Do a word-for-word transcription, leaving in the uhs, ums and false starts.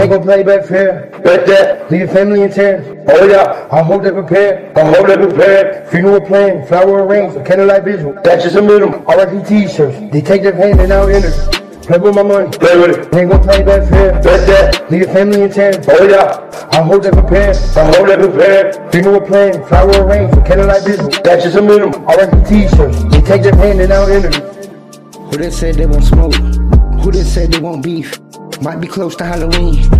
Ain't gon' play back fair. Bet that. Leave your family in tears. Oh yeah. I hope they're prepared. I hope they're prepared. Funeral plan, flower arranged, candlelight visual. That's just a minimum. R I P t-shirts. Detective hand and now enter. Play with my money. Play with it. Ain't gon' play back fair. Bet that. Leave your family in tears. Oh yeah. I hope they're prepared. I hope they're prepared. Funeral plan, flower arranged, candlelight visual. That's just a minimum. R I P t-shirts. Detective hand and now enter. Who done said they won't smoke? Who done said they won't beef? Might be close to Halloween.